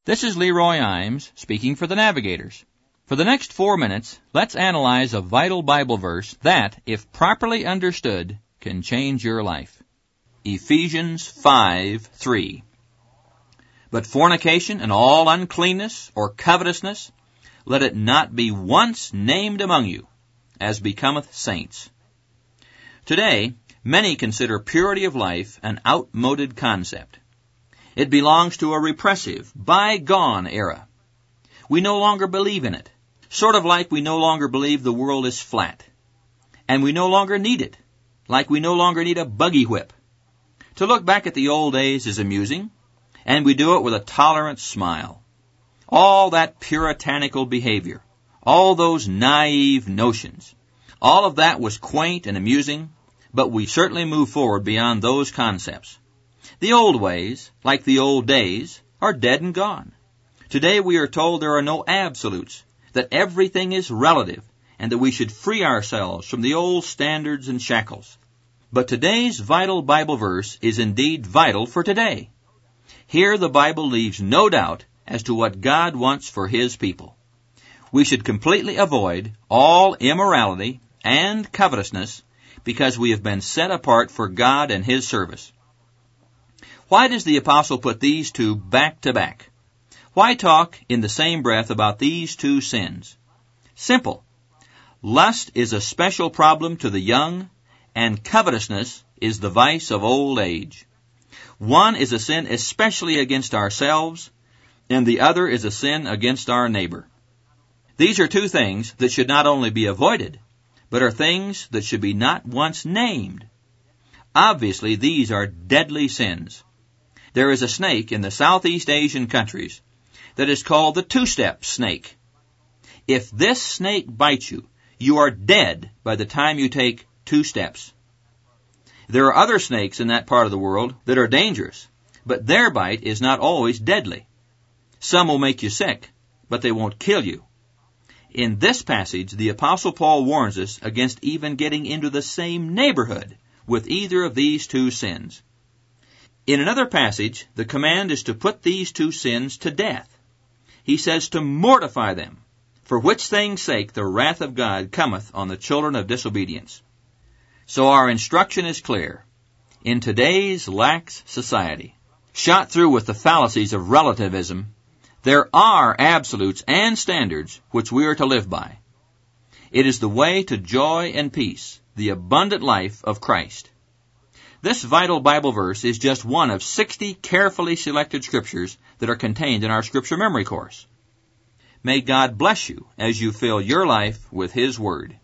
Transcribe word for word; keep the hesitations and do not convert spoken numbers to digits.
This is Leroy Imes speaking for the Navigators. For the next four minutes, let's analyze a vital Bible verse that, if properly understood, can change your life. Ephesians five three. But fornication and all uncleanness or covetousness, let it not be once named among you, as becometh saints. Today, many consider purity of life an outmoded concept. It belongs to a repressive, bygone era. We no longer believe in it, sort of like we no longer believe the world is flat. And we no longer need it, like we no longer need a buggy whip. To look back at the old days is amusing, and we do it with a tolerant smile. All that puritanical behavior, all those naive notions, all of that was quaint and amusing, but we certainly move forward beyond those concepts. The old ways, like the old days, are dead and gone. Today we are told there are no absolutes, that everything is relative, and that we should free ourselves from the old standards and shackles. But today's vital Bible verse is indeed vital for today. Here the Bible leaves no doubt as to what God wants for His people. We should completely avoid all immorality and covetousness because we have been set apart for God and His service. Why does the apostle put these two back to back? Why talk in the same breath about these two sins? Simple. Lust is a special problem to the young, and covetousness is the vice of old age. One is a sin especially against ourselves, and the other is a sin against our neighbor. These are two things that should not only be avoided, but are things that should be not once named. Obviously, these are deadly sins. There is a snake in the Southeast Asian countries that is called the two-step snake. If this snake bites you, you are dead by the time you take two steps. There are other snakes in that part of the world that are dangerous, but their bite is not always deadly. Some will make you sick, but they won't kill you. In this passage, the Apostle Paul warns us against even getting into the same neighborhood with either of these two sins. In another passage, the command is to put these two sins to death. He says to mortify them, for which things' sake the wrath of God cometh on the children of disobedience. So our instruction is clear. In today's lax society, shot through with the fallacies of relativism, there are absolutes and standards which we are to live by. It is the way to joy and peace, the abundant life of Christ. This vital Bible verse is just one of sixty carefully selected scriptures that are contained in our Scripture Memory Course. May God bless you as you fill your life with His Word.